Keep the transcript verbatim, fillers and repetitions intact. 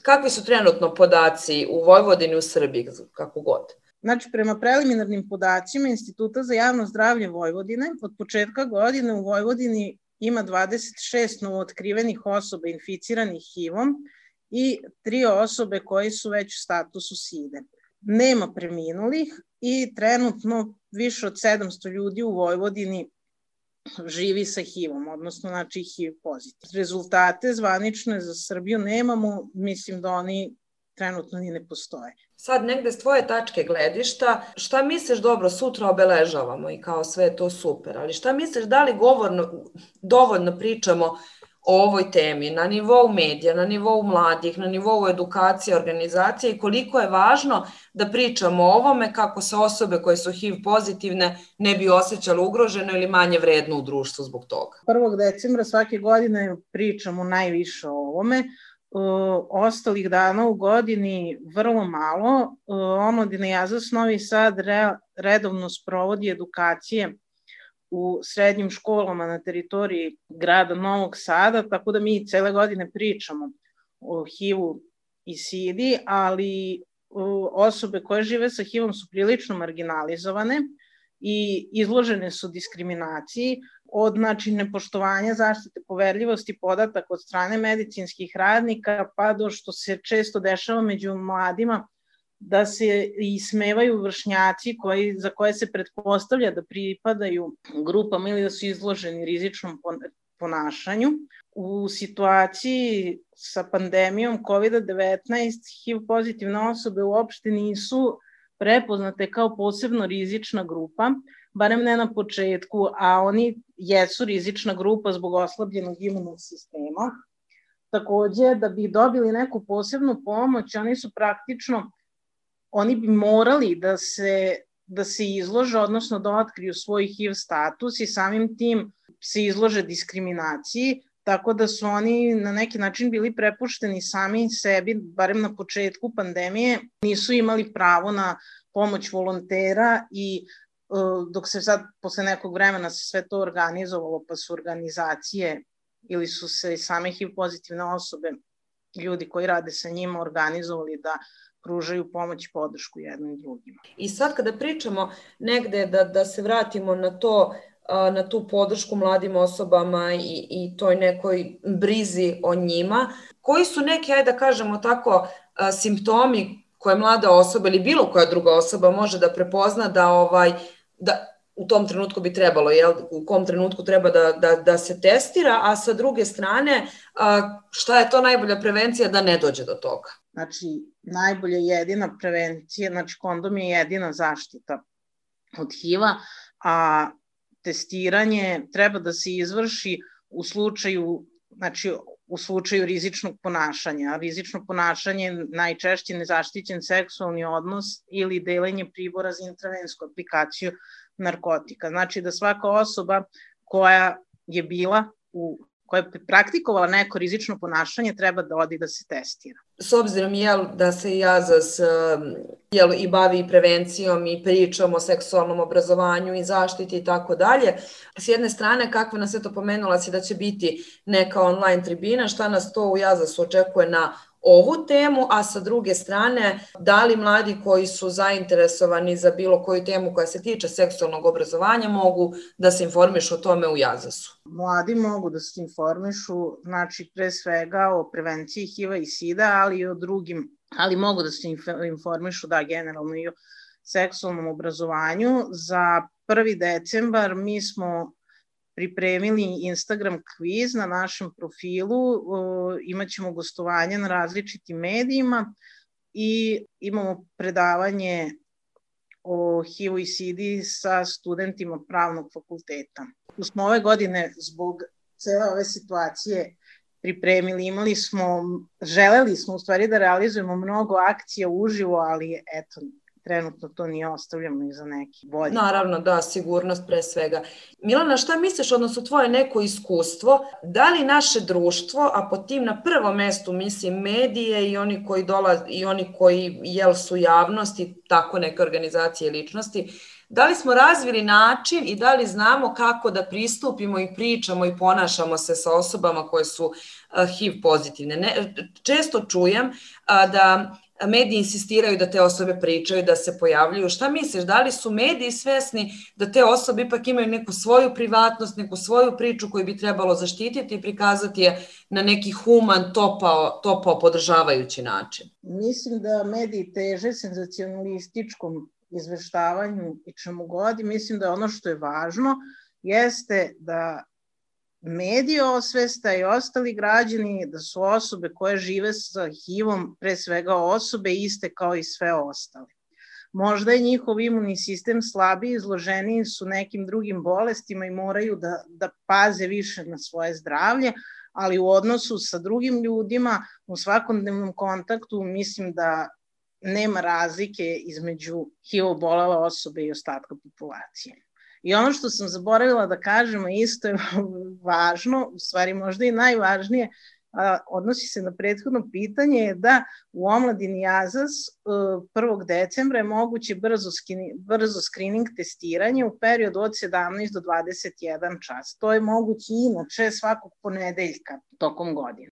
kakvi su trenutno podaci u Vojvodini, u Srbiji, kako god? Znači, prema preliminarnim podacima Instituta za javno zdravlje Vojvodine, od početka godine u Vojvodini ima dvadeset šest novootkrivenih osoba inficiranih H I V-om i tri osobe koje su već u statusu side. Nema preminulih i trenutno više od sedamsto ljudi u Vojvodini živi sa H I V-om, odnosno znači H I V pozitiv. Rezultate zvanične za Srbiju nemamo, mislim da oni trenutno ni ne postoje. Sad negde s tvoje tačke gledišta, šta misliš, dobro, sutra obeležavamo i kao sve je to super, ali šta misliš, da li govorno, dovoljno pričamo o ovoj temi na nivou medija, na nivou mladih, na nivou edukacije, organizacije i koliko je važno da pričamo o ovome kako se osobe koje su H I V pozitivne ne bi osjećale ugroženo ili manje vredno u društvu zbog toga? prvog decembra svake godine pričamo najviše o ovome. Ostalih dana u godini vrlo malo. Omladina Jazas Novi Sad redovno sprovodi edukacije u srednjim školama na teritoriji grada Novog Sada, tako da mi cele godine pričamo o H I V-u i sidi, ali osobe koje žive sa H I V-om su prilično marginalizovane i izložene su diskriminaciji od znači, nepoštovanja zaštite poverljivosti podataka od strane medicinskih radnika, pa do što se često dešava među mladima da se ismevaju vršnjaci koji, za koje se pretpostavlja da pripadaju grupama ili da su izloženi rizičnom ponašanju. U situaciji sa pandemijom kovid devetnaest H I V pozitivne osobe uopšte nisu prepoznate kao posebno rizična grupa, barem ne na početku, a oni jesu rizična grupa zbog oslabljenog imunog sistema. Takođe, da bi dobili neku posebnu pomoć, oni su praktično, oni bi morali da se, da se izlože, odnosno da otkriju svoj H I V status i samim tim se izlože diskriminaciji, tako da su oni na neki način bili prepušteni sami sebi, barem na početku pandemije, nisu imali pravo na pomoć volontera i dok se sad posle nekog vremena se sve to organizovalo, pa su organizacije ili su se same H I V pozitivne osobe, ljudi koji rade sa njima, organizovali da pružaju pomoć i podršku jednim drugima. I sad kada pričamo negde da, da se vratimo na to, na tu podršku mladim osobama i, i toj nekoj brizi o njima, koji su neki, ajde da kažemo tako, simptomi koje mlada osoba ili bilo koja druga osoba može da prepozna da, ovaj, da u tom trenutku bi trebalo, jel, u kom trenutku treba da, da, da se testira, a sa druge strane, šta je to najbolja prevencija da ne dođe do toga? Znači, najbolja jedina prevencija, znači kondom je jedina zaštita od H I V-a, a testiranje treba da se izvrši u slučaju, znači u slučaju rizičnog ponašanja. Rizično ponašanje je najčešće nezaštićen seksualni odnos ili delenje pribora za intravensku aplikaciju narkotika. Znači da svaka osoba koja je bila u koja je praktikovala neko rizično ponašanje treba da odi da se testira. S obzirom jel, da se Jazas jel, i bavi prevencijom i pričom o seksualnom obrazovanju i zaštiti i tako dalje, s jedne strane, kako nas je to pomenula si da će biti neka online tribina, šta nas to u Jazasu očekuje na ovu temu, a sa druge strane, da li mladi koji su zainteresovani za bilo koju temu koja se tiče seksualnog obrazovanja mogu da se informišu o tome u Jazasu? Mladi mogu da se informišu, znači pre svega o prevenciji H I V-a i sida, ali i o drugim, ali mogu da se informišu, da, generalno i o seksualnom obrazovanju. Za prvi decembar mi smo pripremili Instagram kviz na našem profilu, imaćemo gostovanje na različitim medijima i imamo predavanje o H I V-u i sidi sa studentima pravnog fakulteta. Tu smo ove godine zbog cele ove situacije pripremili, imali smo, želeli smo u stvari da realizujemo mnogo akcija uživo, ali eto, trenutno to nije ostavljamo i za neki bolji. Naravno, da, sigurnost pre svega. Milana, šta misliš, odnosno tvoje neko iskustvo, da li naše društvo, a po tim na prvom mestu mislim medije i oni koji dolaze, i oni koji jel su javnosti, tako neke organizacije i ličnosti, da li smo razvili način i da li znamo kako da pristupimo i pričamo i ponašamo se sa osobama koje su H I V pozitivne. Ne, često čujem da mediji insistiraju da te osobe pričaju, da se pojavljuju. Šta misliš, da li su mediji svesni da te osobe ipak imaju neku svoju privatnost, neku svoju priču koju bi trebalo zaštititi i prikazati je na neki human, topao, topao podržavajući način? Mislim da mediji teže senzacionalističkom izveštavanju i čemu god, i mislim da ono što je važno jeste da mediji osvesta i ostali građani da su osobe koje žive sa H I V-om pre svega osobe iste kao i sve ostale. Možda je njihov imunni sistem slabiji, izloženiji su nekim drugim bolestima i moraju da, da paze više na svoje zdravlje, ali u odnosu sa drugim ljudima u svakodnevnom kontaktu mislim da nema razlike između H I V obolele osobe i ostatka populacije. I ono što sam zaboravila da kažem, isto je važno, u stvari možda i najvažnije, odnosi se na prethodno pitanje, je da u omladini AZAS prvog decembra je moguće brzo, brzo screening testiranje u periodu od sedamnaest do dvadeset jedan čas. To je moguće inače svakog ponedeljka tokom godine.